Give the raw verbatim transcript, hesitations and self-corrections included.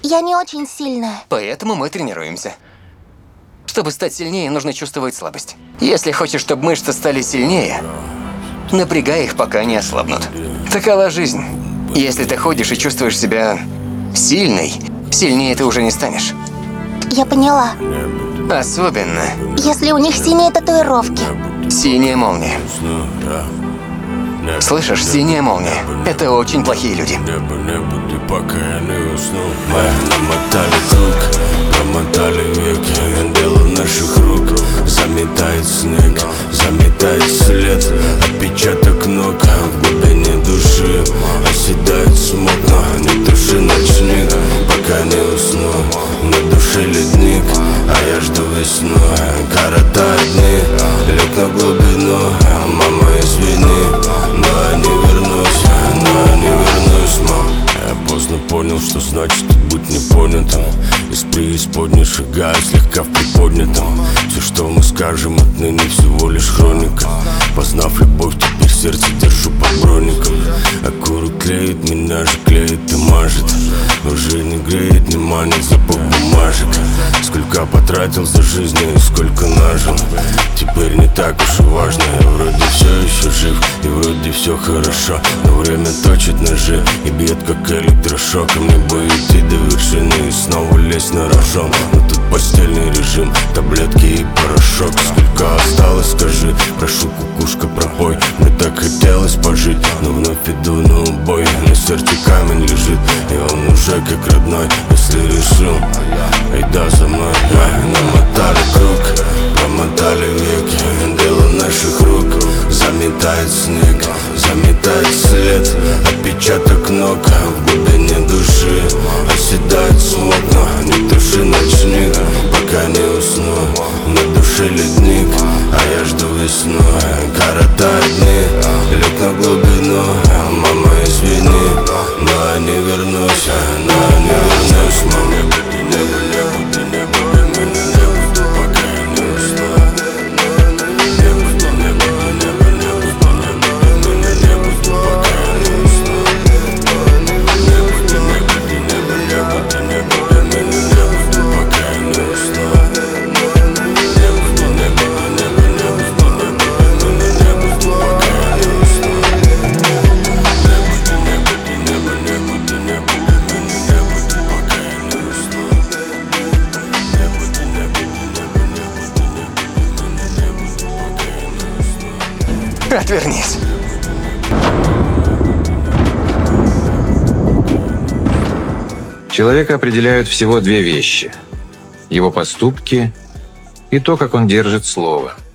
Я не очень сильная. Поэтому мы тренируемся. Чтобы стать сильнее, нужно чувствовать слабость. Если хочешь, чтобы мышцы стали сильнее, напрягай их, пока не ослабнут. Такова жизнь. Если ты ходишь и чувствуешь себя сильной, сильнее ты уже не станешь. Я поняла. Особенно Если у них синие татуировки. синяя молния. Слышишь, синяя молния. Это очень плохие люди. Небо, небо, ты пока я не уснул. Мы намотали круг, промотали веки. Дело наших рук заметает снег, заметает след. Отпечаток ног в глубине души. Оседает смог, но не туши ночник. Пока не усну, на душе ледник. А я жду весну, коротаю дни. Лег на глубину, мама, извини. Но я не вернусь, но я не вернусь, мам. Я поздно понял, что значит быть непонятым. Из преисподней шагаю слегка в приподнятом. Все, что мы скажем, отныне всего лишь хроника. Познав любовь, теперь сердце держу под броником. Окурок клеит, меня же клеит и мажет. Уже не греет, не манит запах бумажек. Сколько потратил за жизнь и сколько нажил. Теперь не так уж и важно. Я вроде все еще жив и вроде все хорошо. Но время точит ножи и бьет как электрошок. И мне бы идти до вершины и снова лезть на рожон. Но тут постельный режим, таблетки и порошок. Сколько осталось, скажи, прошу, кукушка, пропой. Мне так хотелось пожить, но вновь иду на убой. На сердце камень лежит, и он уже как родной. Если решил, айда за мной. Намотали круг, промотали веки. Дело наших рук заметает снег, заметает след. Отпечаток ног в глубине души. Оседает смог, но не туши ночник. Пока не усну, на душе ледник. А я жду весну, коротаю дни. Лег на глубину, мама, извини. Но я не вернусь, но я не вернусь, мама. Не буду, не буду, не буду, не буду, пока я не усну. Не буду, не буду, не буду, не буду, не буду, пока я не усну. Не буду, не буду, не буду, не буду, не буду, не буду, пока я не усну. Не буду, не буду, не буду, не буду, не буду, пока я не усну. Не буду, не буду, не буду, не буду, не буду, не буду, пока я не усну. Не буду, не буду, не буду, не буду, не буду, пока я не усну. Отвернись. Человека определяют всего две вещи: его поступки и то, как он держит слово.